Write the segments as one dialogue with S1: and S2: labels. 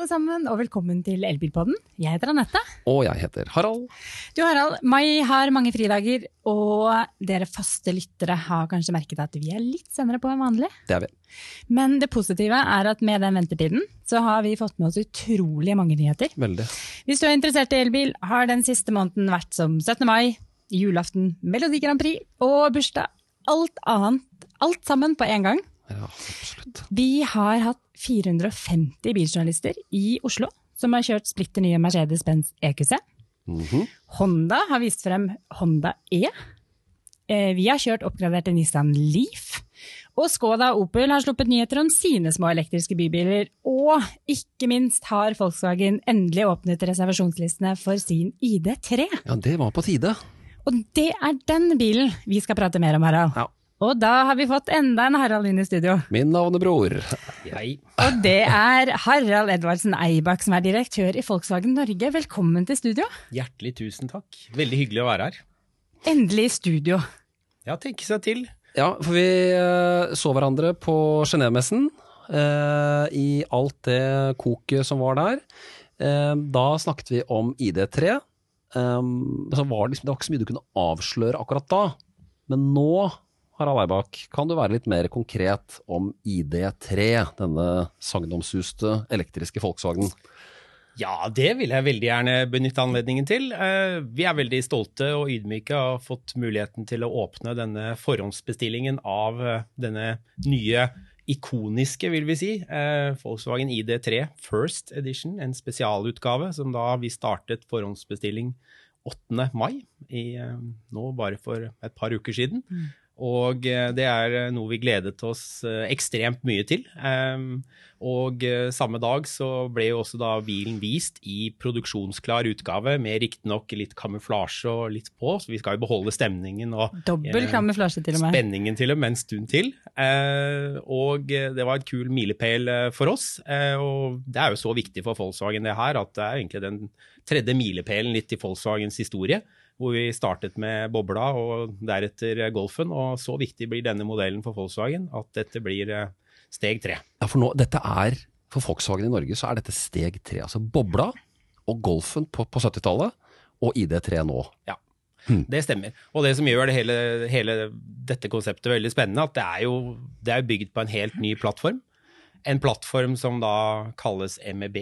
S1: alle sammen, og velkommen til Elbilpodden. Jeg heter Annette.
S2: Og jeg heter Harald.
S1: Du Harald, mai har mange fridager, og dere faste lyttere har kanskje merket at vi litt senere på enn vanlig.
S2: Det vi.
S1: Men det positive at med den ventetiden, så har vi fått med oss utrolig mange nyheter.
S2: Veldig.
S1: Hvis du interessert i elbil, har den siste måneden vært som 17. mai, julaften, Melodi Grand Prix og bursdag. Alt sammen på en gang.
S2: Ja, absolutt.
S1: Vi har hatt 450 biljournalister i Oslo som har kjørt splitter nye Mercedes-Benz EQC. Honda har vist frem Honda E. Vi har kjørt oppgraderte Nissan Leaf. Og Skoda og Opel har sluppet nyheter om sine små elektriske bybiler. Og ikke minst har Volkswagen endelig åpnet reservasjonslistene for sin ID3.
S2: Ja, det var på tide.
S1: Og det den bilen vi skal prate mer om, Harald.
S2: Ja.
S1: Og da har vi fått enda en Harald inn i studio.
S2: Min navnebror.
S3: Jeg.
S1: Og det Harald Edvardsen Eibak som direktør i Volkswagen Norge. Velkommen til studio.
S3: Hjertelig tusen takk. Veldig hyggelig å være her.
S1: Endelig i studio.
S3: Ja, tenke seg til.
S2: Ja, for vi så hverandre på Genève-messen i alt det koket som var der. Da snakket vi om ID3. Så var det var ikke så mye du kunne avsløre akkurat da. Men nå, Harald Eibak, kan du være litt mer konkret om ID3, denne sagnomsuste elektriske Volkswagen?
S3: Ja, det vil jeg veldig gjerne benytte anledningen til. Vi veldig stolte og ydmyke og har fått muligheten til å åpne denne forhåndsbestillingen av denne nye ikoniske, vil vi si, Volkswagen ID3 First Edition, en spesialutgave som da vi startet forhåndsbestilling 8. mai, nå bare for et par uker siden. Og det noe vi gledet oss ekstremt mye til. Og samme dag så ble jo også da bilen vist i produksjonsklar utgave, med riktig nok litt kamuflasje og litt på, så vi skal jo beholde stemningen og
S1: dobbel kamuflasje til og med.
S3: Spenningen til og med en stund til. Og det var et kul milepæl for oss, og det jo så viktig for Volkswagen det her, at det egentlig den tredje milepælen litt i Volkswagens historie, hvor vi startet med Bobla og deretter Golfen, og så viktig blir denne modellen for Volkswagen at dette blir steg 3.
S2: Ja, for nå, dette for Volkswagen i Norge så dette steg 3, altså Bobla og Golfen på 70-tallet, og ID3 nå.
S3: Ja, det stemmer. Og det som gjør hele dette konseptet veldig spennende, at det bygd på en helt ny plattform. En plattform som da kalles MEB,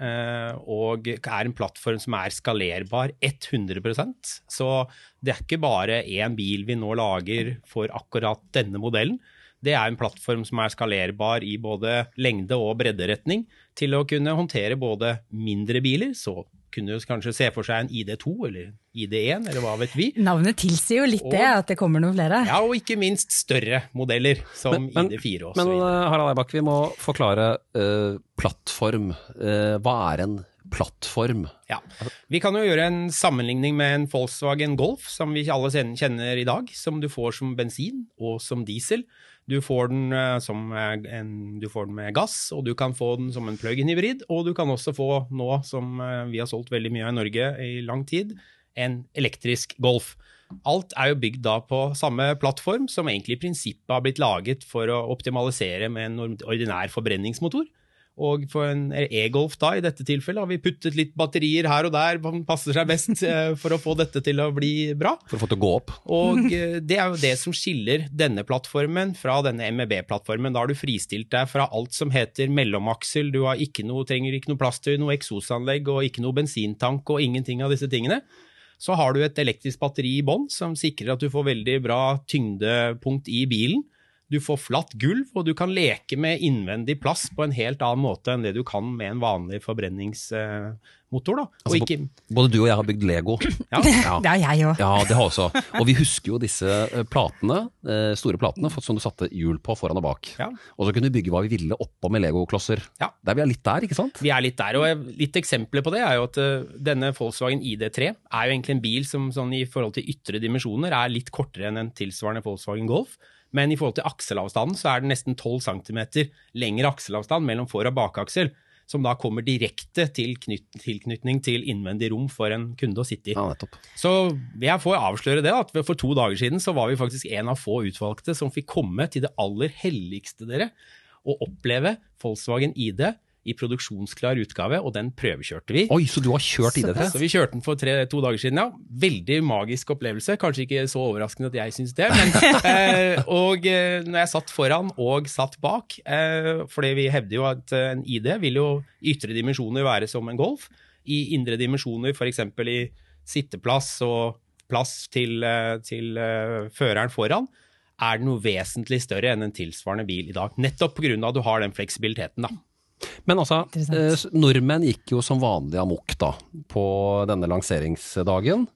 S3: og en plattform som skalerbar 100%. Så det ikke bare en bil vi nå lager for akkurat denne modellen. Det en plattform som skalerbar i både lengde- og bredderetning til å kunne håndtere både mindre biler, så kunne du kanskje se for seg en ID2 eller ID1, eller hva vet vi.
S1: Navnet tilsier jo litt at det kommer noen flere.
S3: Ja, og ikke minst større modeller, som ID4 også.
S2: Men Harald Eibak, vi må forklare plattform. Hva en plattform?
S3: Ja, vi kan jo gjøre en sammenligning med en Volkswagen Golf, som vi alle kjenner i dag, som du får som bensin og som diesel. Du får den med gass, og du kan få den som en plug-in hybrid, og du kan også få nå, som vi har solgt veldig mye i Norge i lang tid, en elektrisk Golf. Alt jo bygd da på samme plattform, som egentlig i prinsippet har blitt laget for å optimalisere med en ordinær forbrenningsmotor. Og for en e-Golf da, i dette tilfellet, har vi puttet litt batterier her og der, som passer seg best for å få dette til å bli bra.
S2: For å få det til å gå opp.
S3: Og det jo det som skiller denne plattformen fra denne MEB-plattformen. Da har du fristilt deg fra alt som heter mellomaksel, du har trenger ikke noe plass til noe eksosanlegg, og ikke noe bensintank, og ingenting av disse tingene. Så har du et elektrisk batteri i bånd, som sikrer at du får veldig bra tyngdepunkt i bilen. Du får flatt gulv, og du kan leke med innvendig plass på en helt annen måte enn det du kan med en vanlig forbrenningsmotor. Da.
S2: Altså, både du og jeg har bygd Lego.
S3: Ja.
S1: Det har jeg også.
S2: Ja, det har også. Og vi husker jo disse platene, store platene, som du satte hjul på foran og bak. Ja. Og så kunne vi bygge hva vi ville oppå med Lego-klosser. Ja. Der vi litt der, ikke sant?
S3: Vi litt der, og litt eksempler på det jo at denne Volkswagen ID3 jo egentlig en bil som sånn, i forhold til ytre dimensjoner litt kortere enn en tilsvarende Volkswagen Golf. Men i forhold til akselavstanden så det nesten 12 cm lengre akselavstand mellom for- og bakaksel, som da kommer direkte til tilknytning til innvendig rom for en kunde å sitte i.
S2: Ja, nettopp. Så
S3: jeg får avsløre det at for 2 dager siden så var vi faktisk en av få utvalgte som fikk komme til det aller helligste dere, og oppleve Volkswagen ID i produksjonsklar utgave, og den prøvekjørte vi.
S2: Oi, så du har kjørt ID3?
S3: Så vi kjørte den for 2 dager siden, ja. Veldig magisk opplevelse, kanskje ikke så overraskende at jeg synes det, men og når jeg satt foran og satt bak, fordi vi hevder jo at en ID vil jo i ytre dimensjoner være som en Golf, i indre dimensjoner, for eksempel i sitteplass og plass til føreren foran, det noe vesentlig større enn en tilsvarende bil i dag. Nettopp på grunn av at du har den fleksibiliteten da.
S2: Men altså, nordmenn gikk jo som vanlig amok da, på denne lanseringsdagen,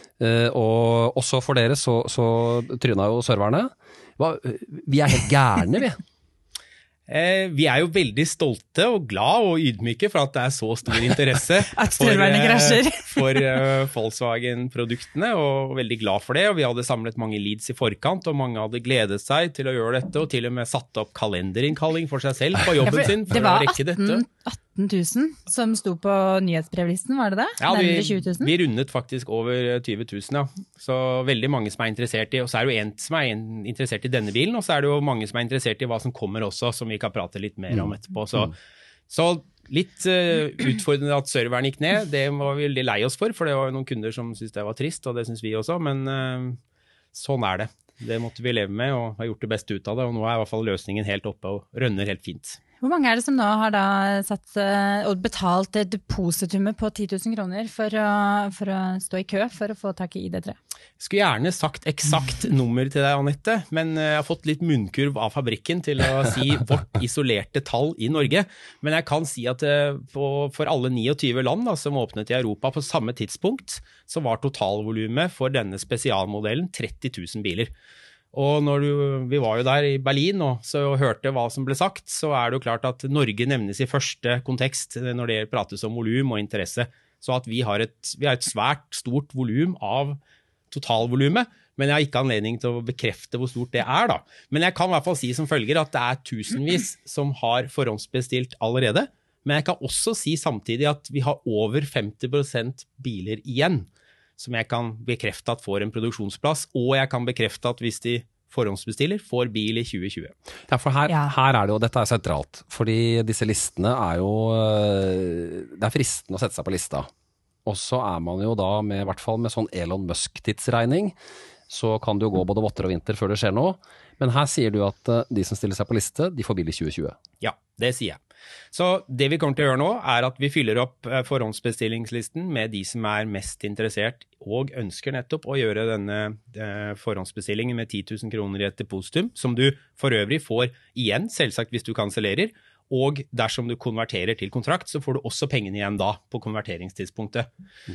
S2: og også for dere så trynet jo serverne. Vi helt gærne, vi.
S3: Vi jo veldig stolte og glad og ydmyke for at det så stor interesse for Volkswagen-produktene, og veldig glad for det. Og vi hadde samlet mange leads i forkant, og mange hadde gledet seg til å gjøre dette, og til og med satt opp kalenderinnkalling for seg selv på jobben sin for å rekke dette.
S1: 18 000 som sto på nyhetsbrevlisten, var det det?
S3: Ja, vi rundet faktisk over 20 000, ja. Så veldig mange som interessert i, og så det jo en som interessert i denne bilen, og så det jo mange som interessert i hva som kommer også, som vi kan prate litt mer om etterpå. Så litt utfordrende at serveren gikk ned, det var vi veldig lei oss for det var noen kunder som syntes det var trist, og det synes vi også, men sånn det. Det måtte vi leve med, og har gjort det beste ut av det, og nå i hvert fall løsningen helt oppe og rønner helt fint.
S1: Hvor mange det som nå har da satt og betalt depositumet på 10 000 kroner for å stå i kø for å få tak i ID3?
S3: Jeg skulle gjerne sagt eksakt nummer til deg, Annette, men jeg har fått litt munnkurv av fabrikken til å si vårt isolerte tall i Norge. Men jeg kan si at for alle 29 land da, som åpnet i Europa på samme tidspunkt, så var totalvolumet for denne spesialmodellen 30 000 biler. Og når vi var jo der i Berlin og så hørte hva som ble sagt, så det jo klart at Norge nevnes i første kontekst når det prates om volum og interesse. Så at vi har et svært stort volum av totalvolumet, men jeg har ikke anledning til å bekrefte hvor stort det da. Men jeg kan i hvert fall si som følger at det tusenvis som har forhåndsbestilt allerede, men jeg kan også si samtidig at vi har over 50% biler igjen, som jeg kan bekrefte at får en produksjonsplass, og jeg kan bekrefte at hvis de forhåndsbestiller, får bil i 2020.
S2: Ja, for her det jo, dette sentralt, fordi disse listene jo, det fristende å sette seg på lista. Og så man jo da, i hvert fall med sånn Elon Musk-tidsregning, så kan det jo gå både votter og vinter før det skjer noe. Men her sier du at de som stiller seg på liste, de får bil i 2020.
S3: Ja, det sier jeg. Så det vi kommer til å gjøre nå at vi fyller opp forhåndsbestillingslisten med de som mest interessert og ønsker nettopp å gjøre denne forhåndsbestillingen med 10 000 kroner i et depositum, som du for øvrig får igjen, selvsagt hvis du kansellerer, og dersom du konverterer til kontrakt, så får du også pengene igjen da på konverteringstidspunktet.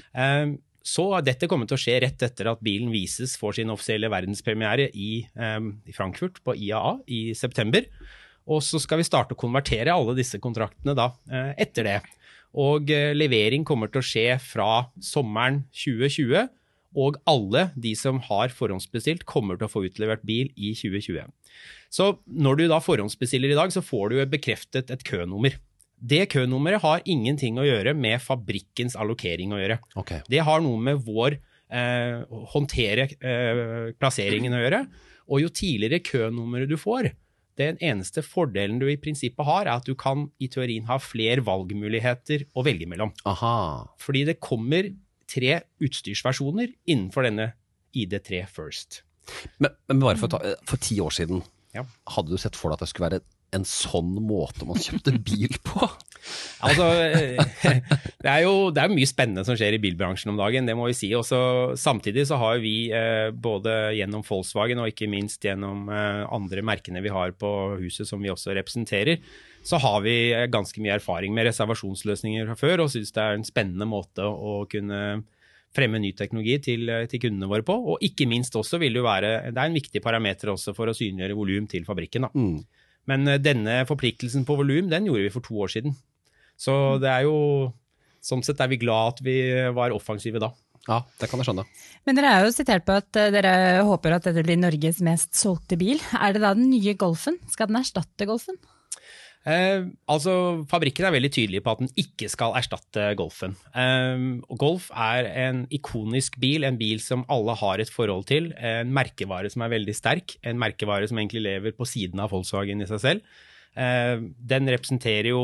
S3: Så dette kommer til å skje rett etter at bilen vises for sin offisielle verdenspremiere i Frankfurt på IAA i september. Og så skal vi starte å konvertere alle disse kontraktene da, etter det. Og levering kommer til å skje fra sommeren 2020, og alle de som har forhåndsbestilt kommer til å få utlevert bil i 2020. Så når du da forhåndsbestiller i dag, så får du bekreftet et kønummer. Det kønummeret har ingenting å gjøre med fabrikkens allokering å gjøre.
S2: Okay.
S3: Det har noe med vår håndtere plasseringen å gjøre, og jo tidligere kønummeret du får, den eneste fordelen du i prinsippet har at du kan i teorien ha flere valgmuligheter å velge mellom.
S2: Aha.
S3: Fordi det kommer 3 utstyrsversjoner innenfor denne ID3 First.
S2: Men bare for 10 år siden, hadde du sett for deg at det skulle være en sånn måte man kjøpte bil på?
S3: Altså, det jo mye spennende som skjer i bilbransjen om dagen, det må vi si. Også, samtidig så har vi både gjennom Volkswagen og ikke minst gjennom andre merkene vi har på huset som vi også representerer, så har vi ganske mye erfaring med reservasjonsløsninger fra før, og synes det en spennende måte å kunne fremme ny teknologi til kundene våre på. Og ikke minst også vil det være en viktig parameter også for å synliggjøre volum til fabrikken da. Men denne forpliktelsen på volum, den gjorde vi for 2 år siden. Så det jo, sånn sett vi glad at vi var offensive da.
S2: Ja, det kan jeg skjønne.
S1: Men dere jo sitert på at dere håper at dette blir Norges mest solgte bil. Det da den nye Golfen? Skal den erstatte Golfen?
S3: Altså, fabrikken veldig tydelig på at den ikke skal erstatte Golfen. Golf en ikonisk bil, en bil som alle har et forhold til, en merkevare som veldig sterk, en merkevare som egentlig lever på siden av Volkswagen i seg selv. Den representerer jo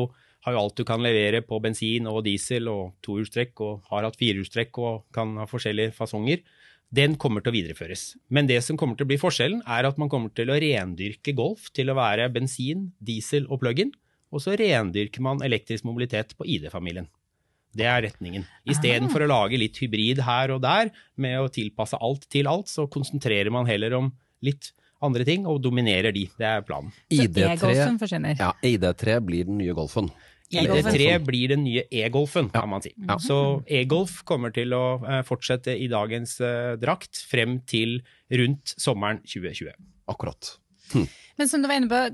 S3: har jo alt du kan levere på bensin og diesel og tohjulstrekk, og har hatt firehjulstrekk og kan ha forskjellige fasonger. Den kommer til å videreføres. Men det som kommer til å bli forskjellen at man kommer til å rendyrke Golf til å være bensin, diesel og plug-in, og så rendyrker man elektrisk mobilitet på ID-familien. Det retningen. I stedet for å lage litt hybrid her og der, med å tilpasse alt til alt, så konsentrerer man heller om litt andre ting, og dominerer de. Det planen.
S1: Så e-Golfen forsvinner.
S2: Ja, ID3 blir den nye Golfen.
S3: ID3 blir den nye e-Golfen, kan man si.
S2: Ja.
S3: Så e-Golf kommer til å fortsette i dagens drakt frem til rundt sommeren 2020.
S2: Akkurat.
S1: Men som du var inne på,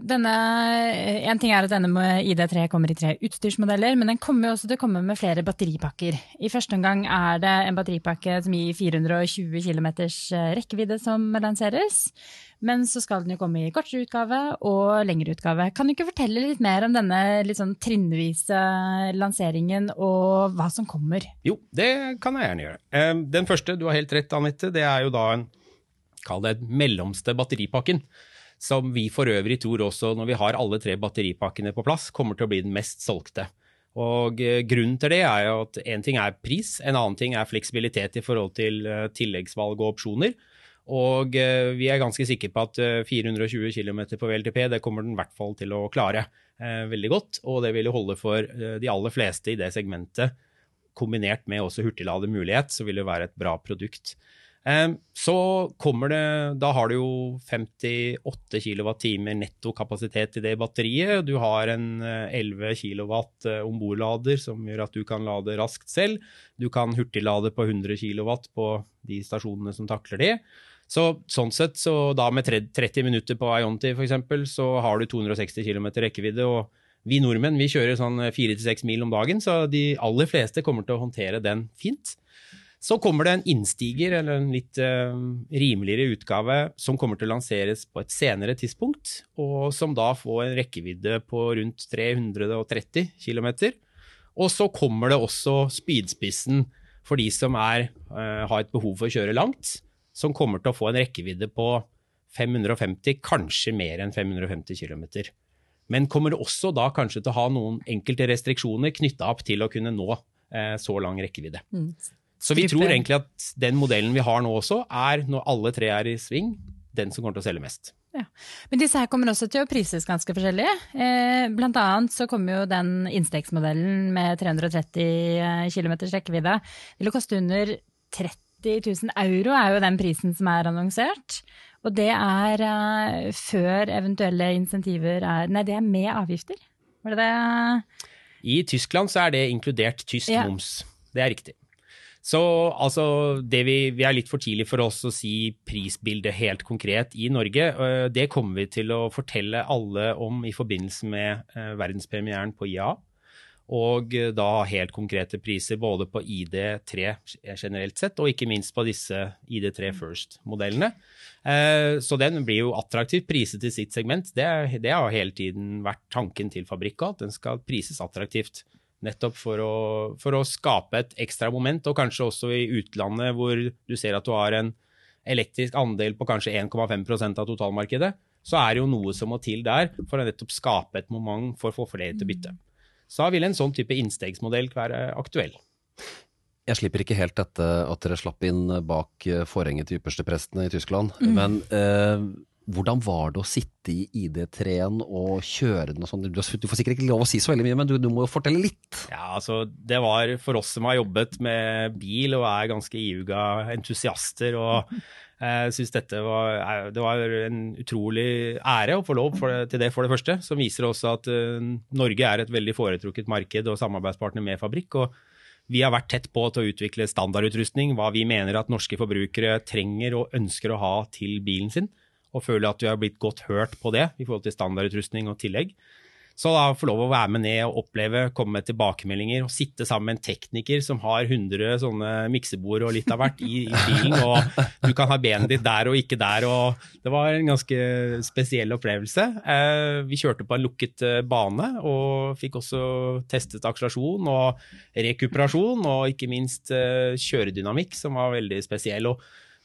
S1: en ting at denne med ID3 kommer i 3 utstyrsmodeller, men den kommer jo også til å komme med flere batteripakker. I første omgang det en batteripakke som gir 420 km rekkevidde som lanseres, men så skal den jo komme i kortere utgave og lengre utgave. Kan du ikke fortelle litt mer om denne litt sånn trinnvise lanseringen og hva som kommer?
S3: Jo, det kan jeg gjerne gjøre. Den første, du har helt rett, Anette, det jo da kall det mellomste batteripakken, som vi for øvrig tror også, når vi har alle 3 batteripakkene på plass, kommer til å bli den mest solgte. Og grunnen til det jo at en ting pris, en annen ting fleksibilitet i forhold til tilleggsvalg og opsjoner. Og vi ganske sikre på at 420 km på VLTP, det kommer den i hvert fall til å klare veldig godt, og det vil jo holde for de aller fleste i det segmentet, kombinert med også hurtiglademulighet, så vil det være et bra produkt. Så kommer det, da har du jo 58 kWh netto kapasitet i det batteriet, du har en 11 kW ombordlader som gjør at du kan lade raskt selv, du kan hurtiglade på 100 kW på de stasjonene som takler det. Sånn sett, så da med 30 minutter på Ionity for eksempel, så har du 260 km rekkevidde, og vi nordmenn, vi kjører sånn 4-6 mil om dagen, så de aller fleste kommer til å håndtere den fint. Så kommer det en innstiger, eller en litt rimeligere utgave, som kommer til å lanseres på et senere tidspunkt, og som da får en rekkevidde på rundt 330 km. Og så kommer det også spydspissen for de som har et behov for å kjøre langt, som kommer til å få en rekkevidde på 550, kanskje mer enn 550 km. Men kommer det også da kanskje til å ha noen enkelte restriksjoner knyttet opp til å kunne nå så lang rekkevidde. Så vi tror egentlig at den modellen vi har nå også når alle 3 i sving, den som kommer til å selge mest.
S1: Ja. Men disse her kommer også til å prises ganske forskjellige. Blant annet så kommer jo den innstegsmodellen med 330 km rekkevidde. Det vil koste under 30 000 euro jo den prisen som annonsert. Og det før eventuelle insentiver nei, det med avgifter. Var det?
S3: I Tyskland så det inkludert tysk moms. Det riktig. Så altså, vi litt for tidlig for oss å si prisbildet helt konkret i Norge. Det kommer vi til å fortelle alle om i forbindelse med verdenspremieren på IA. Og da helt konkrete priser både på ID3 generelt sett, og ikke minst på disse ID3 First-modellene. Så den blir jo attraktivt priset til sitt segment. Det har hele tiden vært tanken til Fabrica, at den skal prises attraktivt. Nettopp for å skape et ekstra moment, og kanskje også i utlandet hvor du ser at du har en elektrisk andel på kanskje 1,5% av totalmarkedet, så det jo noe som må til der for å nettopp skape et moment for å få flere til bytte. Så vil en sånn type innstegsmodell være aktuell.
S2: Jeg slipper ikke helt dette at dere slapp inn bak forhenget til ypperste prestene i Tyskland, men hvordan var det å sitte i ID3-en og kjøre den og sånn? Du får sikkert ikke lov å si så veldig mye, men du må jo fortelle litt.
S3: Ja, altså det var for oss som har jobbet med bil og ganske iuga entusiaster, og jeg synes det var en utrolig ære å få lov til det for det første, som viser også at Norge et veldig foretrukket marked og samarbeidspartner med Fabric, og vi har vært tett på til å utvikle standardutrustning, hva vi mener at norske forbrukere trenger og ønsker å ha til bilen sin, og føler at vi har blitt godt hørt på det i forhold til standardutrustning og tillegg. Så da få lov å være med ned og oppleve, komme med tilbakemeldinger og sitte sammen med en tekniker som har 100 sånne miksebord og litt av hvert i bilen, og du kan ha benet ditt der og ikke der, og det var en ganske spesiell opplevelse. Vi kjørte på en lukket bane og fikk også testet akselerasjon og rekuperasjon, og ikke minst kjøredynamikk som var veldig spesiell, og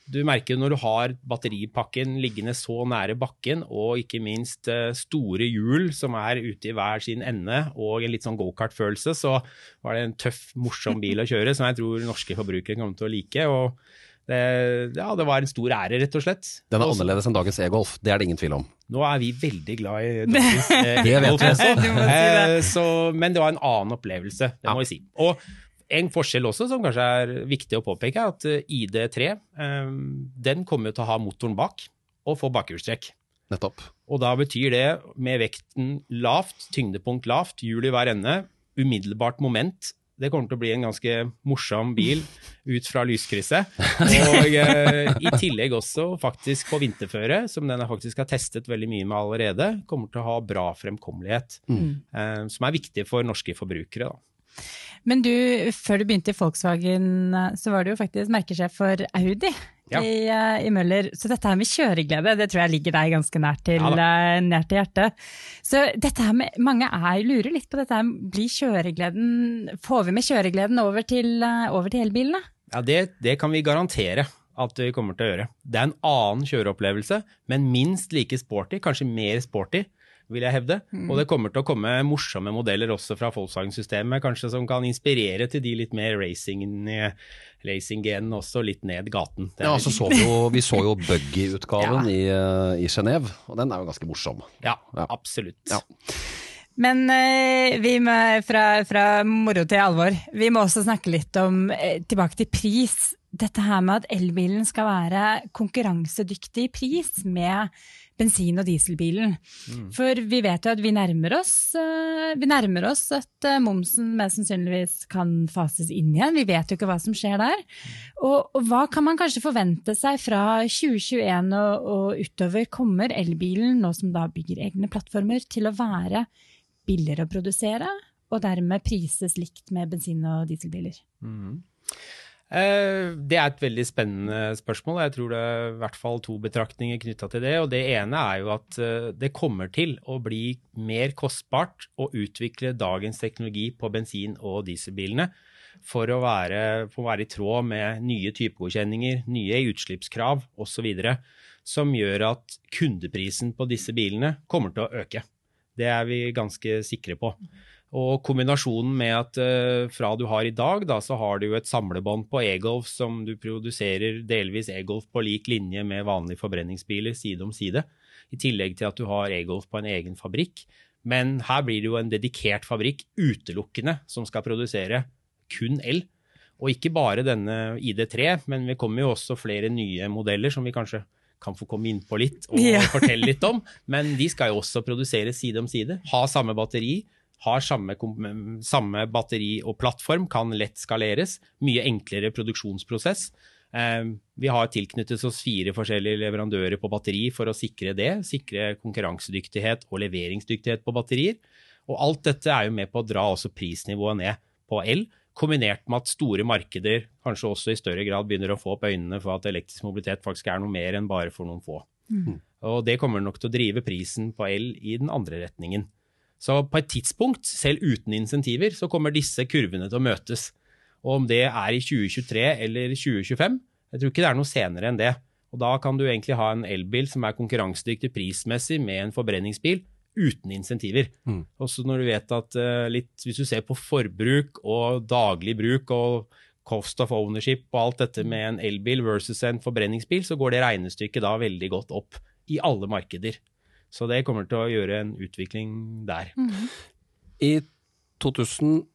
S3: Du merker når du har batteripakken liggende så nære bakken, og ikke minst store hjul som ute i hver sin ende, og en litt sånn go-kart-følelse, så var det en tøff, morsom bil å kjøre, som jeg tror norske forbrukere kommer til å like, og det var en stor ære, rett og slett.
S2: Den annerledes enn dagens e-golf, det det ingen tvil om.
S3: Nå vi veldig glad i dagens
S2: e-golf
S3: også, men det var en annen opplevelse, det må jeg si. Og en forskjell også, som kanskje viktig å påpeke, at ID3, den kommer jo til å ha motoren bak, og få bakhjulstrekk.
S2: Nettopp.
S3: Og da betyr det, med vekten lavt, tyngdepunkt lavt, hjul i hver ende, umiddelbart moment. Det kommer til å bli en ganske morsom bil ut fra lyskrysset. Og i tillegg også faktisk på vinterføre, som den faktisk har testet veldig mye med allerede, kommer til å ha bra fremkommelighet, som viktig for norske forbrukere da.
S1: Men du, før du begynte i Volkswagen, så var du jo faktisk merkesjef for Audi i Møller. Så dette her med kjøreglede, det tror jeg ligger deg ganske nært til hjertet. Så dette her med, mange lurer litt på dette her, får vi med kjøregleden over til elbilene?
S3: Ja, det kan vi garantere at vi kommer til å gjøre. Det en annen kjøreopplevelse, men minst like sporty, kanskje mer sporty, vil jeg hevde. Og det kommer til å komme morsomme modeller også fra Volkswagen-systemet, kanskje som kan inspirere til de litt mer racing-genen også litt ned gaten.
S2: Ja, så vi så jo Buggy-utgaven i Genève, og den jo ganske morsom.
S3: Ja, absolutt. Ja.
S1: Men vi må, fra moro til alvor, vi må også snakke litt om, tilbake til pris. Dette her med at elbilen skal være konkurransedyktig i pris med bensin- og dieselbilen. For vi vet jo at vi nærmer oss at momsen mest sannsynligvis kan fases inn igjen. Vi vet jo ikke hva som skjer der. Og hva kan man kanskje forvente seg fra 2021 og utover? Kommer elbilen, nå som da bygger egne plattformer, til å være billigere å produsere, og dermed prises likt med bensin- og dieselbiler?
S3: Det et veldig spennende spørsmål. Jeg tror det I hvert fall 2 betraktninger knyttet til det, og det ene jo at det kommer til å bli mer kostbart å utvikle dagens teknologi på bensin- og dieselbilene for å være I tråd med nye typegodkjenninger, nye utslippskrav og så videre, som gjør at kundeprisen på disse bilene kommer til å øke. Det vi ganske sikre på. Og kombinasjonen med at fra du har I dag, da, så har du jo et samlebånd på e-golf som du produserer delvis e-golf på lik linje med vanlige forbrenningsbiler side om side, I tillegg til at du har e-golf på en egen fabrikk. Men her blir det jo en dedikert fabrikk utelukkende som skal produsere kun el. Og ikke bare denne ID3, men vi kommer jo også flere nye modeller som vi kanskje kan få komme inn på litt og fortelle litt om. Men de skal jo også produsere side om side, ha samme batteri, har samme batteri og plattform, kan lett skaleres, mye enklere produksjonsprosess. Vi har tilknyttet oss 4 forskjellige leverandører på batteri for å sikre det, sikre konkurransedyktighet og leveringsdyktighet på batterier. Og alt dette jo med på å dra også prisnivået ned på el, kombinert med at store markeder kanskje også I større grad begynner å få opp øynene for at elektrisk mobilitet faktisk noe mer enn bare for noen få. Og det kommer nok til å drive prisen på el I den andre retningen. Så på et tidspunkt, selv uten insentiver, så kommer disse kurvene til å møtes. Og om det I 2023 eller 2025, jeg tror ikke det noe senere enn det. Og da kan du egentlig ha en elbil som konkurransedyktig prismessig med en forbrenningsbil uten insentiver. Også når du vet at hvis du ser på forbruk og daglig bruk og cost of ownership og alt dette med en elbil versus en forbrenningsbil, så går det regnestykket da veldig godt opp I alle markeder. Så det kommer til å gjøre en utvikling der.
S2: I 2006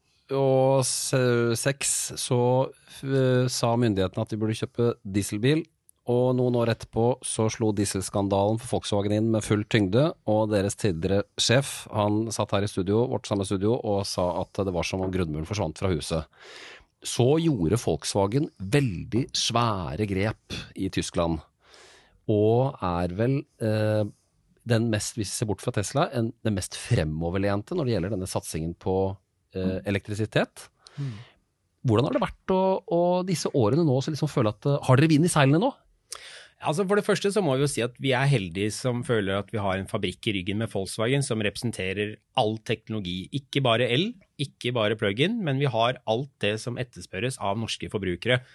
S2: så sa myndighetene at de burde kjøpe dieselbil, og noen år etterpå så slo dieselskandalen for Volkswagen inn med full tyngde, og deres tidligere sjef, han satt her I studio, vårt samme studio, og sa at det var som om grunnmuren forsvant fra huset. Så gjorde Volkswagen veldig svære grep I Tyskland, og vel den mest, hvis vi ser bort fra Tesla, den mest fremoverlente når det gjelder denne satsingen på elektrisitet. Hvordan har det vært å disse årene nå så liksom føle at, har dere vind I seilene nå?
S3: Altså for det første så må vi jo si at vi heldige som føler at vi har en fabrikk I ryggen med Volkswagen som representerer all teknologi. Ikke bare el, ikke bare plug-in, men vi har alt det som etterspørres av norske forbrukere.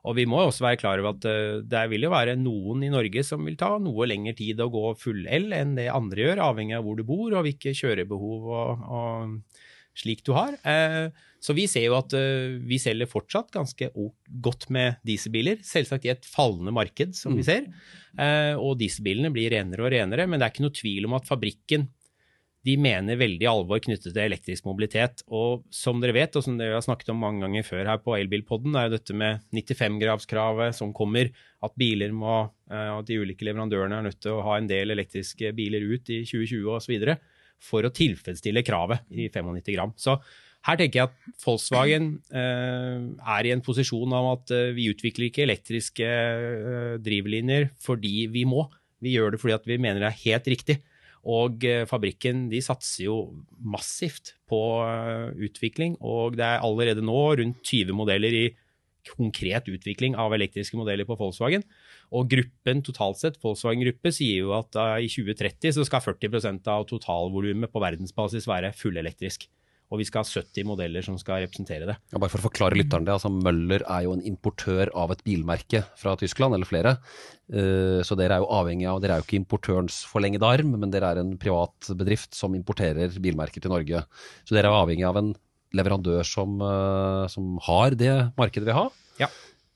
S3: Og vi må også være klar over at det vil jo være noen i Norge som vil ta noe lengre tid å gå full el enn det andre gjør, avhengig av hvor du bor og hvilke kjørebehov og slik du har. Så vi ser jo at vi selger fortsatt ganske godt med dieselbiler, selvsagt i et fallende marked som vi ser, og dieselbilene blir renere og renere, men det er ikke noe tvil om at fabrikken de mener veldig alvor knyttet til elektrisk mobilitet, og som dere vet, og som dere har snakket om mange ganger før her på Elbilpodden, er jo dette med 95-gravskravet som kommer, at biler at de ulike leverandørene er nødt til å ha en del elektriske biler ut i 2020 og så videre, for å tilfredsstille kravet i 95 gram. Så her tenker jeg at Volkswagen er i en posisjon av at vi utvikler ikke elektriske drivlinjer fordi vi må. Vi gjør det fordi at vi mener det er helt riktig. Og fabrikken de satser jo massivt på utvikling, og det er allerede nå rundt 20 modeller i konkret utvikling av elektriske modeller på Volkswagen. Og gruppen totalt sett, Volkswagen-gruppe, sier jo at i 2030 så skal 40% av totalvolumet på verdensbasis være fullelektrisk. Og vi skal ha 70 modeller som skal representere det.
S2: Ja, bare for å forklare lytteren det, altså Møller er jo en importør av et bilmerke fra Tyskland, eller flere. Så dere er jo avhengig av, dere er jo ikke importørens forlengede arm, men dere er en privat bedrift som importerer bilmerket til Norge. Så dere er avhengig av en leverandør som har det markedet vi har.
S3: Ja.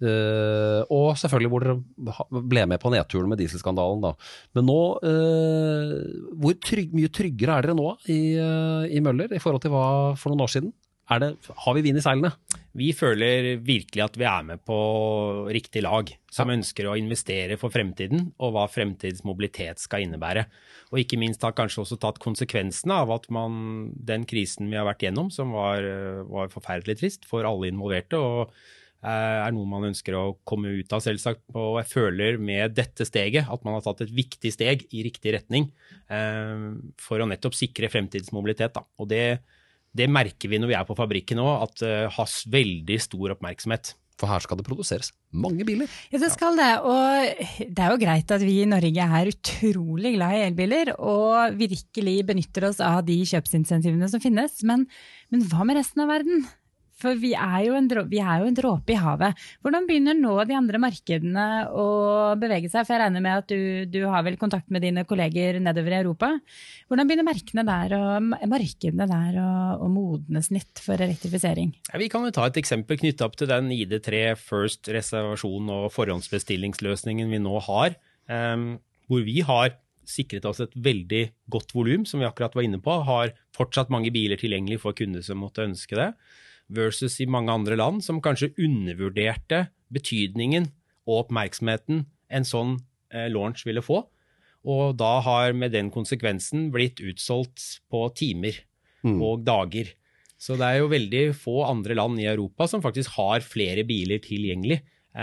S2: Og selvfølgelig hvor dere ble med på nedturen med dieselskandalen da. Men nå, hvor mye tryggere er dere nå i Møller i forhold til hva for noen år siden? Har vi vind i seilene?
S3: Vi føler virkelig at vi er med på riktig lag, som ønsker å investere for fremtiden, og hva fremtidens mobilitet skal innebære. Og ikke minst har kanskje også tatt konsekvensene av at den krisen vi har vært gjennom, som var forferdelig trist for alle involverte, og er noe man ønsker å komme ut av selvsagt, og jeg føler med dette steget at man har tatt et viktig steg i riktig retning for å nettopp sikre fremtidsmobilitet. Da. Og det merker vi når vi er på fabrikken nå, at det har veldig stor oppmerksomhet.
S2: For her skal det produseres mange biler.
S1: Ja, det skal det, og det er jo greit at vi i Norge er utrolig glad i elbiler, og virkelig benytter oss av de kjøpsinsentivene som finnes, men hva med resten av verden? For vi er jo en dråpe i havet. Hvordan begynner nå de andre markedene å bevege seg? For jeg regner med at du har vel kontakt med dine kolleger nedover i Europa. Hvordan begynner markedene der å modnes nytt for elektrifisering?
S3: Ja, vi kan jo ta et eksempel knyttet opp til den ID3 First reservasjon og forhåndsbestillingsløsningen vi nå har, hvor vi har sikret oss et veldig godt volum, som vi akkurat var inne på, har fortsatt mange biler tilgjengelig for kunder som måtte ønske det, versus i mange andre land som kanskje undervurderte betydningen og oppmerksomheten en sånn launch ville få, og da har med den konsekvensen blitt utsolgt på timer og dager. Så det er jo veldig få andre land i Europa som faktisk har flere biler tilgjengelig.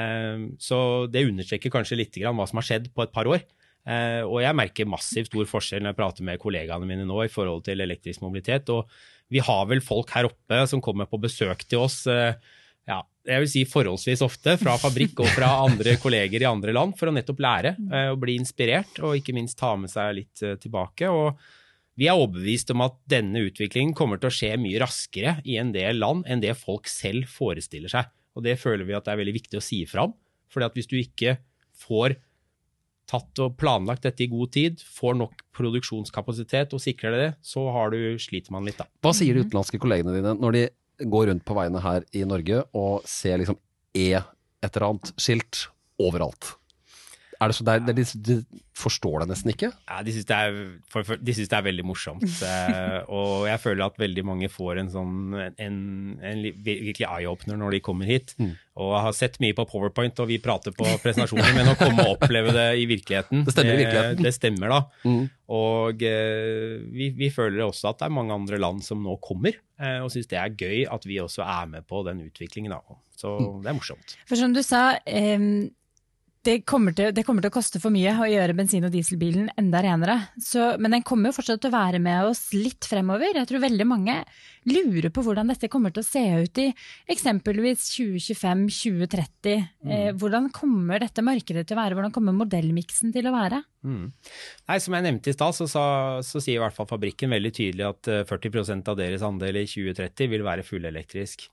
S3: Så det understreker kanskje litt grann hva som har skjedd på et par år. Og jeg merker massivt stor forskjell når jeg prater med kollegaene mine nå i forhold til elektrisk mobilitet, og vi har vel folk her oppe som kommer på besøk til oss, jeg vil si forholdsvis ofte, fra fabrikk og fra andre kolleger i andre land, for å nettopp lære og bli inspirert, og ikke minst ta med seg litt tilbake. Og vi er overbevist om at denne utviklingen kommer til å skje mye raskere i en del land enn det folk selv forestiller seg. Og det føler vi at det er veldig viktig å si fram, for hvis du ikke får tatt og planlagt dette i god tid, får nok produksjonskapasitet og sikrer det, så sliter man litt da.
S2: Hva sier de utenlandske kollegene dine når de går rundt på veiene her i Norge og ser liksom et eller annet skilt overalt? Er det så de forstår det nesten ikke?
S3: Ja, de synes det er veldig morsomt, og jeg føler at veldig mange får en virkelig eye-opener når de kommer hit, og jeg har sett mye på PowerPoint, og vi prater på presentasjoner, men å komme og oppleve det i virkeligheten,
S2: det stemmer i virkeligheten.
S3: Det stemmer da, og vi føler også at det er mange andre land som nå kommer, og synes det er gøy at vi også er med på den utviklingen da, så det er morsomt.
S1: For som du sa, det kommer til å koste for mye å gjøre bensin- og dieselbilen enda renere, men den kommer jo fortsatt til å være med oss litt fremover. Jeg tror veldig mange lurer på hvordan dette kommer til å se ut i eksempelvis 2025-2030. Hvordan kommer dette markedet til å være? Hvordan kommer modellmiksen til å være?
S3: Nei, som jeg nevnte i stad, så sier i hvert fall fabrikken veldig tydelig at 40% av deres andel i 2030 vil være fullelektrisk.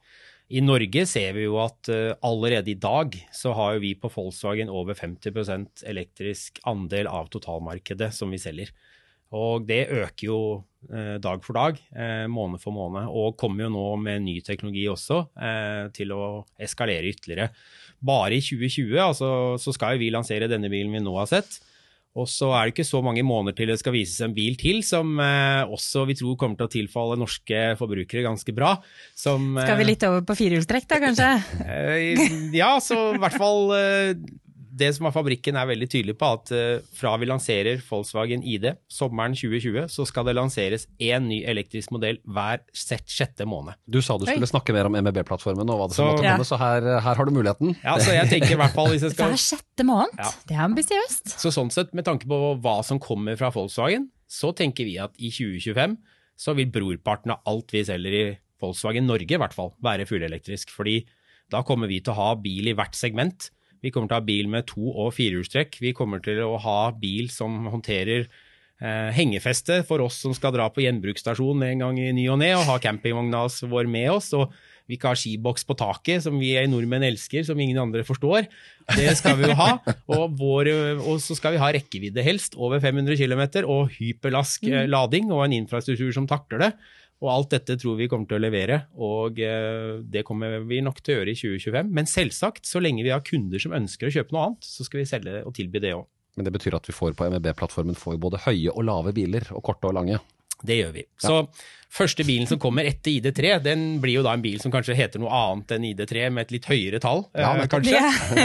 S3: I Norge ser vi jo at allerede i dag så har jo vi på Volkswagen over 50% elektrisk andel av totalmarkedet som vi selger. Og det øker jo dag for dag, måned for måned, og kommer jo nå med ny teknologi også til å eskalere ytterligere. Bare i 2020 altså, så skal jo vi lansere denne bilen vi nå har sett, og så det ikke så mange måneder til det skal vises en bil til, som også vi tror kommer til å tilfalle norske forbrukere ganske bra.
S1: Skal vi litt over på firehjulstrekk da, kanskje?
S3: Ja, så i hvert fall det som fabrikken veldig tydelig på, at fra vi lanserer Volkswagen ID sommeren 2020, så skal det lanseres en ny elektrisk modell hver sjette måned.
S2: Du sa du skulle snakke mer om MEB-plattformen og hva det som måtte komme, så her har du muligheten.
S3: Ja, så jeg tenker i hvert fall hvis jeg skal...
S1: Hver sjette måned, det ambisiøst.
S3: Så sånn sett, med tanke på hva som kommer fra Volkswagen, så tenker vi at i 2025 så vil brorparten av alt vi selger i Volkswagen Norge i hvert fall være fullelektrisk, fordi da kommer vi til å ha bil i hvert segment. Vi kommer til å ha bil med 2- og 4-hjulstrekk. Vi kommer til å ha bil som håndterer hengefeste for oss som skal dra på gjenbruksstasjon en gang i ny og ne, og ha campingvogna vår med oss, og vi kan ha skiboks på taket, som vi nordmenn elsker, som ingen andre forstår. Det skal vi jo ha, og så skal vi ha rekkevidde helst, over 500 kilometer, og hyperlask lading, og en infrastruktur som takler det. Og alt dette tror vi kommer til å levere, og det kommer vi nok til å gjøre i 2025. Men selvsagt, så lenge vi har kunder som ønsker å kjøpe noe annet, så skal vi selge og tilby det også.
S2: Men det betyr at vi får på MEB-plattformen får både høye og lave biler, og korte og lange.
S3: Det gjør vi. Så første bilen som kommer etter ID3, den blir jo da en bil som kanskje heter noe annet enn ID3 med et litt høyere tall, kanskje.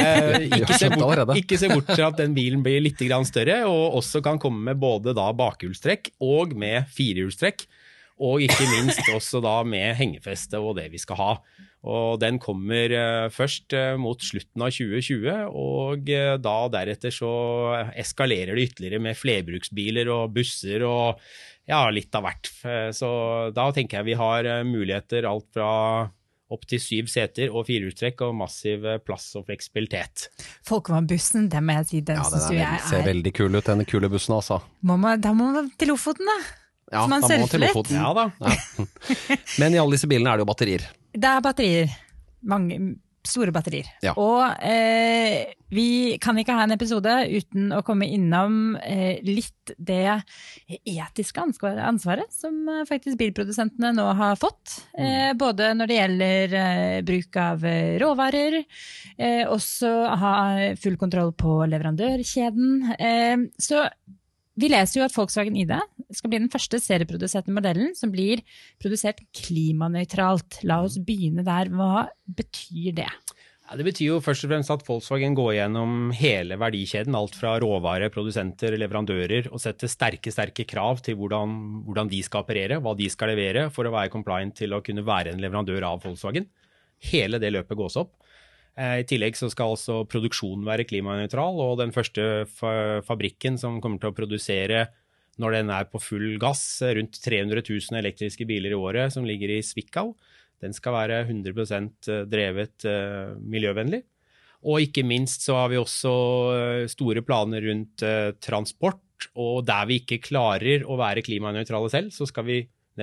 S3: Ikke se bort til at den bilen blir litt grann større, og også kan komme med både da bakhjulstrekk og med firehjulstrekk. Og ikke minst også da med hengefeste og det vi skal ha. Og den kommer først mot slutten av 2020, og da deretter så eskalerer det ytterligere med flerbruksbiler og busser og ja, litt av hvert. Så da tenker jeg vi har muligheter alt fra opp til 7 seter og 4-hjulstrekk og massiv plass og fleksibilitet.
S1: Folkvannbussen, det må jeg si, den synes jeg
S2: ser veldig kul ut, denne kule bussen altså.
S1: Da må man til Lofoten da.
S2: Ja, da må man til Lofoten.
S3: Ja da.
S2: Ja. Men i alle disse bilene det jo batterier.
S1: Det batterier. Mange store batterier.
S2: Ja.
S1: Og vi kan ikke ha en episode uten å komme innom litt det etiske ansvaret som faktisk bilprodusentene nå har fått. Både når det gjelder bruk av råvarer, også ha full kontroll på leverandørkjeden. Så vi leser jo at Volkswagen ID skal bli den første serieproduserte modellen som blir produsert klimanøytralt. La oss begynne der. Hva betyr det?
S3: Ja, det betyr jo først og fremst at Volkswagen går gjennom hele verdikjeden, alt fra råvare, produsenter, leverandører, og setter sterke krav til hvordan de skal operere, hva de skal levere for å være compliant til å kunne være en leverandør av Volkswagen. Hele det løpet gås opp. I tillegg så skal også produksjonen være klimanøytral, og den første fabrikken som kommer til å produsere når den på full gass, rundt 300 000 elektriske biler i året som ligger i Zwickau, den skal være 100% drevet miljøvennlig. Og ikke minst så har vi også store planer rundt transport, og der vi ikke klarer å være klimanøytrale selv, så skal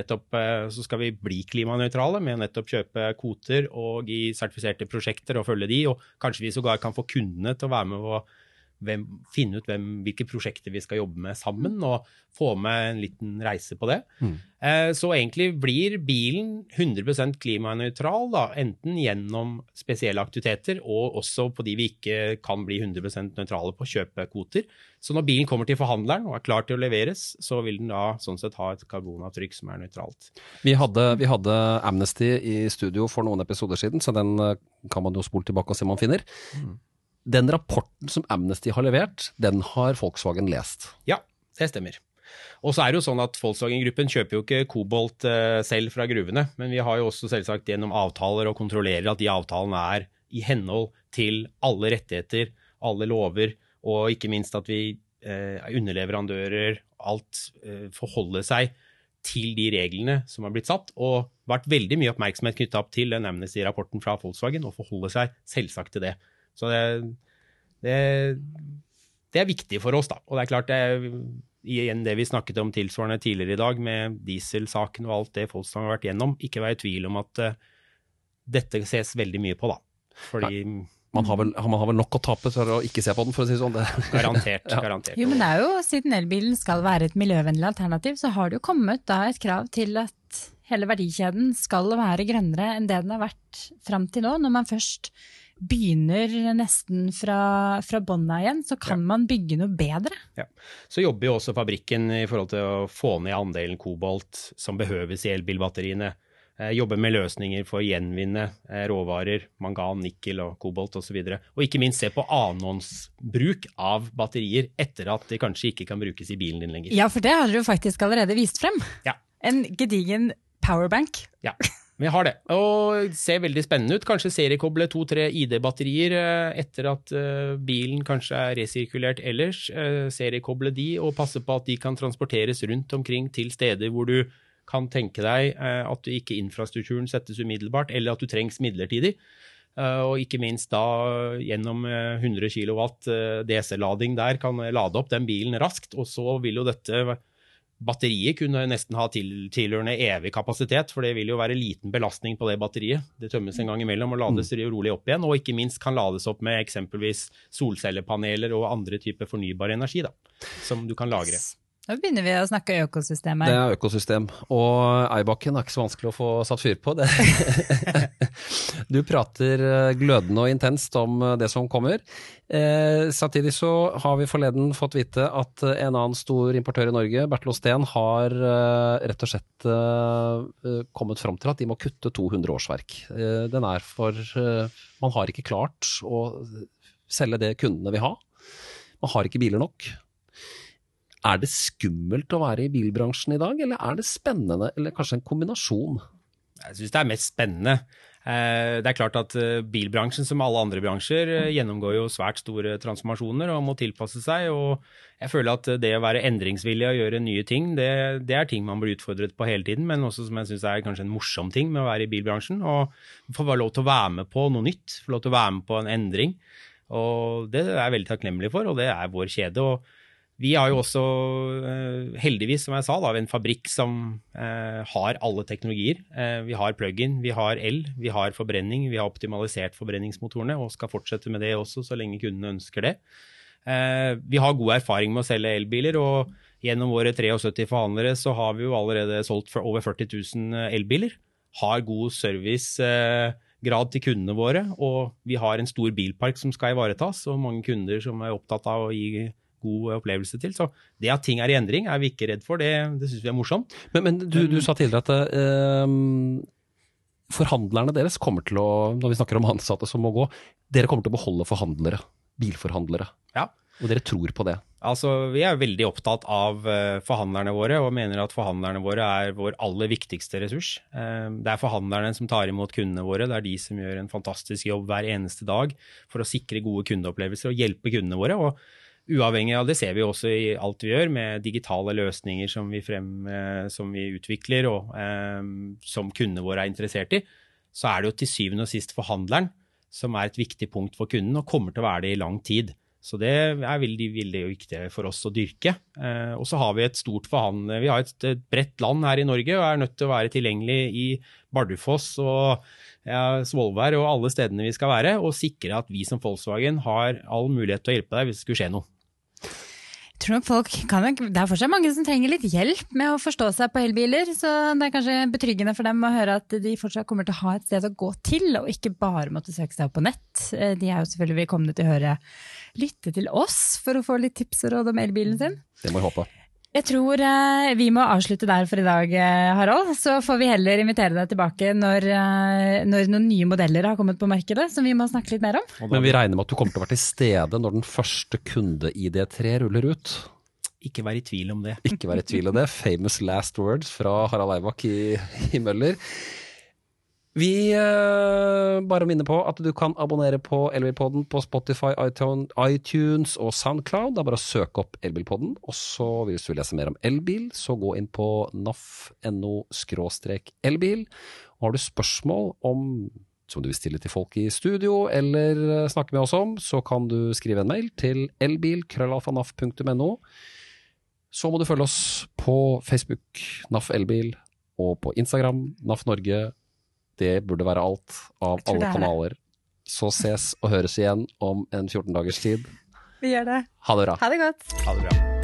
S3: vi bli klimanøytrale med å nettopp kjøpe kvoter og i sertifiserte prosjekter og følge de, og kanskje vi sågar kan få kundene til å være med og finne ut hvilke prosjekter vi skal jobbe med sammen, og få med en liten reise på det. Så egentlig blir bilen 100% klimanøytral, da, enten gjennom spesielle aktiviteter, og også på de vi ikke kan bli 100% nøytrale på å kjøpe kvoter. Så når bilen kommer til forhandleren og klar til å leveres, så vil den da sånn sett ha et karbonavtrykk som nøytralt.
S2: Vi hadde Amnesty i studio for noen episoder siden, så den kan man jo spole tilbake og se om man finner. Den rapporten som Amnesty har levert, den har Volkswagen lest.
S3: Ja, det stemmer. Og så det jo sånn at Volkswagen-gruppen kjøper jo ikke kobolt selv fra gruvene, men vi har jo også selvsagt gjennom avtaler og kontrollerer at de avtalene i henhold til alle rettigheter, alle lover, og ikke minst at vi underleverandører, alt forholder seg til de reglene som har blitt satt, og vært veldig mye oppmerksomhet knyttet opp til den Amnesty-rapporten fra Volkswagen, og forholder seg selvsagt til det. Så det viktig for oss da, og det klart igjen det vi snakket om tilsvarende tidligere i dag med dieselsaken og alt det Volkswagen har vært gjennom, ikke være i tvil om at dette ses veldig mye på da. Fordi...
S2: Man har vel nok å tape for å ikke se på den, for å si det sånn.
S3: Garantert, garantert.
S1: Jo, men det er jo, siden elbilen skal være et miljøvennlig alternativ, så har det jo kommet da et krav til at hele verdikjeden skal være grønnere enn det den har vært frem til nå. Når man først begynner nesten fra bånda igjen, så kan man bygge noe bedre.
S3: Ja. Så jobber jo også fabrikken i forhold til å få ned andelen kobolt som behøves i elbilbatteriene. Jobber med løsninger for å gjenvinne råvarer, mangan, nikkel og kobolt og så videre. Og ikke minst se på annonsbruk av batterier etter at de kanskje ikke kan brukes i bilen din lenger.
S1: Ja, for det har dere jo faktisk allerede vist frem.
S3: Ja.
S1: En gedigen powerbank.
S3: Ja, vi har det. Og det ser veldig spennende ut. Kanskje seriekoble 2-3 ID-batterier etter at bilen kanskje er resirkulert ellers. Seriekoble de og passe på at de kan transporteres rundt omkring til steder hvor du kan tenke deg at du ikke infrastrukturen settes umiddelbart, eller at du trengs midlertidig. Og ikke minst da gjennom 100 kilowatt DC-lading der kan lade opp den bilen raskt, og så vil jo dette batteriet kunne nesten ha tilhørende evig kapasitet, for det vil jo være liten belastning på det batteriet. Det tømmes en gang imellom og lades rolig opp igjen, og ikke minst kan lades opp med eksempelvis solcellepaneler og andre typer fornybar energi da, som du kan lagre.
S1: Nå begynner vi å snakke økosystem her.
S2: Det er økosystem, og Eibakken er ikke så vanskelig å få satt fyr på. Du prater glødende og intenst om det som kommer. Samtidig så har vi forleden fått vite at en annen stor importør i Norge, Bertel Osten, har rett og slett kommet fram til at de må kutte 200 årsverk. Den er man har ikke klart å selge det kundene vil ha. Man har ikke biler nok. Er det skummelt å være i bilbransjen i dag, eller er det spennende, eller kanskje en kombinasjon?
S3: Jeg synes det er mest spennende. Det er klart at bilbransjen, som alle andre bransjer, gjennomgår jo svært store transformasjoner og må tilpasse seg, og jeg føler at det å være endringsvillig og gjøre nye ting, det er ting man blir utfordret på hele tiden, men også som jeg synes er kanskje en morsom ting med å være i bilbransjen, og få lov til å være med på noe nytt, få lov til å være med på en endring, og det er jeg veldig takknemlig for, og det er vår kjede, og vi har jo også, heldigvis som jeg sa, da, en fabrikk som har alle teknologier. Vi har plug-in, vi har el, vi har forbrenning, vi har optimalisert forbrenningsmotorene og skal fortsette med det også så lenge kundene ønsker det. Vi har god erfaring med å selge elbiler, og gjennom våre 73 forhandlere så har vi jo allerede solgt for over 40 000 elbiler. Har god servicegrad til kundene våre, og vi har en stor bilpark som skal ivaretas, og mange kunder som er opptatt av å gi god opplevelse til. Så det at ting er i endring er vi ikke redd for, det synes vi er morsomt.
S2: Men du sa tidligere at forhandlerne deres kommer til å, når vi snakker om ansatte som må gå, dere kommer til å beholde forhandlere, bilforhandlere.
S3: Ja.
S2: Og dere tror på det?
S3: Altså, vi er veldig opptatt av forhandlerne våre, og mener at forhandlerne våre er vår aller viktigste ressurs. Det er forhandlerne som tar imot kundene våre, det er de som gjør en fantastisk jobb hver eneste dag for å sikre gode kundeopplevelser og hjelpe kundene våre, og uavhengig av det ser vi også i alt vi gjør med digitale løsninger som vi utvikler og som kundene våre er interessert i, så er det jo til syvende og sist forhandleren som er et viktig punkt for kunden og kommer til å være det i lang tid. Så det er veldig, veldig viktig for oss å dyrke. Og så har vi et stort vi har et bredt land her i Norge og er nødt til å være tilgjengelig i Bardufoss og Svolvær og alle stedene vi skal være, og sikre at vi som Volkswagen har all mulighet til å hjelpe deg hvis det skulle skje noe.
S1: Jeg tror nok det er fortsatt mange som trenger litt hjelp med å forstå seg på elbiler, så det er kanskje betryggende for dem å høre at de fortsatt kommer til å ha et sted å gå til, og ikke bare måtte søke seg opp på nett. De er jo selvfølgelig velkomne til å lytte til oss for å få litt tips og råd om elbilen sin.
S2: Det må jeg håpe.
S1: Jeg tror vi må avslutte der for i dag, Harald. Så får vi heller invitere deg tilbake når noen nye modeller har kommet på markedet, som vi må snakke litt mer om.
S2: Men vi regner med at du kommer til å være til stede når den første kunde-ID3 ruller ut.
S3: Ikke vær i tvil om det.
S2: Ikke vær i tvil om det. Famous last words fra Harald Eibakk i Møller. Vi bare minner på at du kan abonnere på Elbilpodden på Spotify, iTunes og SoundCloud. Det er bare å søke opp Elbilpodden, og så hvis du vil lese mer om elbil, så gå inn på naf.no/elbil. Og har du spørsmål som du vil stille til folk i studio, eller snakke med oss om, så kan du skrive en mail til elbil@naf.no. Så må du følge oss på Facebook, NAF Elbil, og på Instagram, NAF Norge, Det burde være alt av
S1: tror
S2: alle
S1: det er det.
S2: kanaler. Så ses og høres igjen om en 14 dagers tid.
S1: Vi gjør det.
S2: Ha det bra.
S1: Ha det godt.
S3: Ha det bra.